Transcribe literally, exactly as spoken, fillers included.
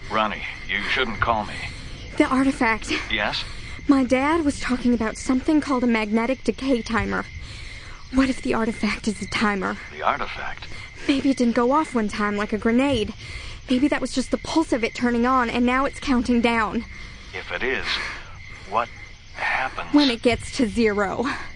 Ronnie, you shouldn't call me. The artifact. Yes? My dad was talking about something called a magnetic decay timer. What if the artifact is a timer? The artifact? Maybe it didn't go off one time like a grenade. Maybe that was just the pulse of it turning on, and now it's counting down. If it is, what happens? When it gets to zero.